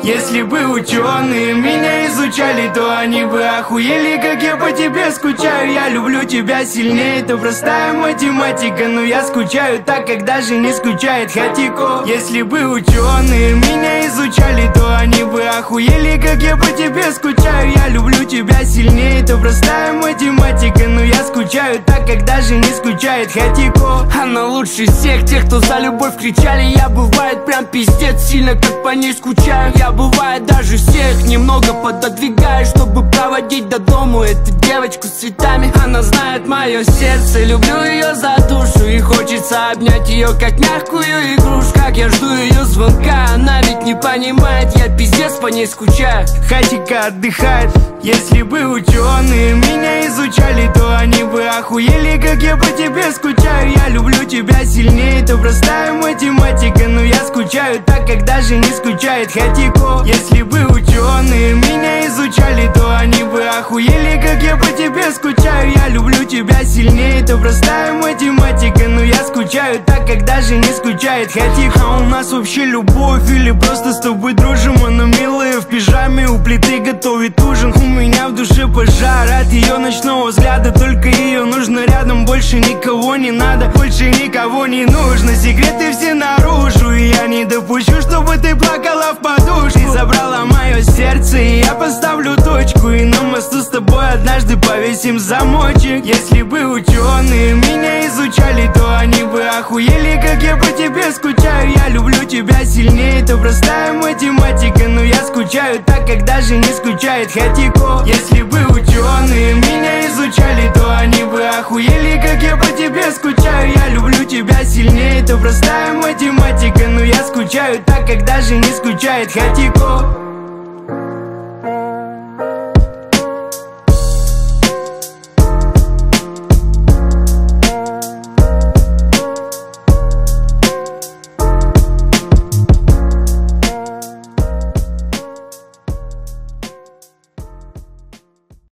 Если бы ученые меня изучали, то они бы охуели, как я по тебе скучаю. Я люблю тебя сильнее, это простая математика, но я скучаю так, как даже не скучает Хатико. Если бы ученые меня изучали, то они бы охуели, как я по тебе скучаю. Я люблю тебя сильнее, это простая математика, но я скучаю так, как даже не скучает Хатико. Она лучше всех тех, кто за любовь кричали. Я бывает прям пиздец сильно, как по ней скучаю. Я бывает даже всех немного пододвигаю, чтобы проводить до дому эту девочку с цветами. Она знает мое сердце, люблю ее за душу, и хочется обнять ее, как мягкую игрушку. Как я жду ее звонка, она ведь не понимает, я пиздец по ней скучаю. Хатика отдыхает. Если бы ученые меня изучали, то они бы охуели, как я по тебе скучаю. Я люблю тебя сильнее, это простая математика, но я скучаю так, как даже не скучает Хатико. Если бы ученые меня изучали, то они бы охуели, как я по тебе скучаю. Я люблю тебя сильнее, это простая математика, но я скучаю так, как даже не скучает Хатико. А у нас вообще любовь или просто с тобой дружим? Она милая в пижаме, у плиты готовит ужин. У меня в душе пожар от ее ночного взгляда, только ее нужно рядом, больше никого не надо, больше никого не нужно. Секреты все наружу, и я не допущу, чтобы ты плакала в подушку. Ты забрала мое сердце, и я поставлю точку, и на мосту с тобой однажды повесим замочек. Если бы ученые меня изучали, то они бы охуели, как я по тебе скучаю. Я люблю тебя сильнее, это простая математика, но я скучаю так, как даже не скучает Хатико. Если бы ученые меня изучали, то они бы охуели, как я по тебе скучаю. Я люблю тебя сильнее, это простая математика, но я скучаю так, как даже не скучает Хатико.